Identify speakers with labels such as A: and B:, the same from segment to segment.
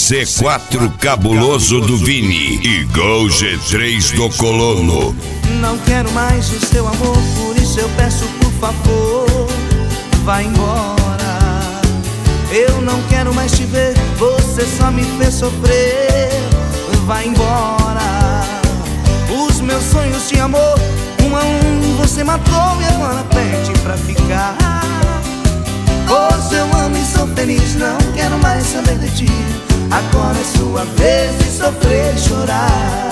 A: C4 cabuloso do Vini e Gol G3 do Colono.
B: Não quero mais o seu amor, por isso eu peço, por favor, vá embora. Eu não quero mais te ver, você só me fez sofrer. Vá embora. Os meus sonhos de amor, um a um você matou e agora pede pra ficar. Hoje eu amo e sou feliz, não quero mais saber de ti. Agora é sua vez de sofrer e chorar.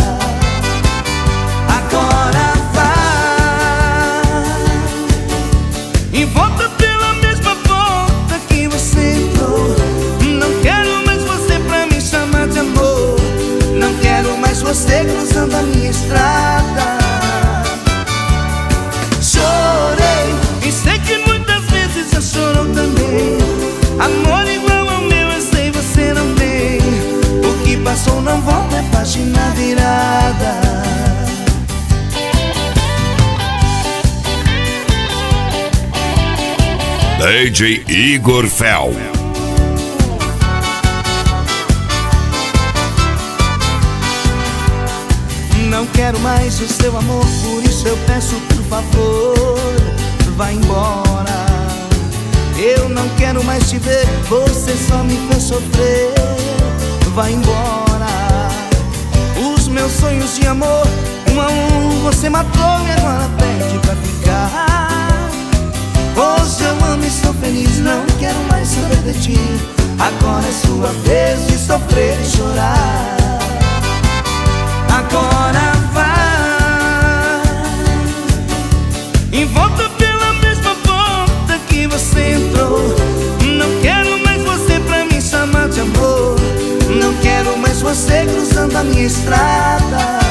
B: Agora vai e volta pela mesma porta que você entrou. Não quero mais você pra me chamar de amor. Não quero mais você cruzando a minha estrada. Chorei e sei que muitas vezes já chorou também. Amor igual ao meu eu sei você não tem. O que passou não volta, é página virada.
A: DJ Igor Fel.
B: Não quero mais o seu amor, por isso eu peço, por favor, vá embora. Eu não quero mais te ver, você só me fez sofrer. Vá embora. Os meus sonhos de amor, um a um você matou e agora pede pra ficar. Hoje eu amo e sou feliz, não quero mais saber de ti. Agora é sua vez de sofrer e chorar. Agora vai e volta pela mesma porta que você entrou. Não quero mais você pra me chamar de amor. Não quero mais você cruzando a minha estrada.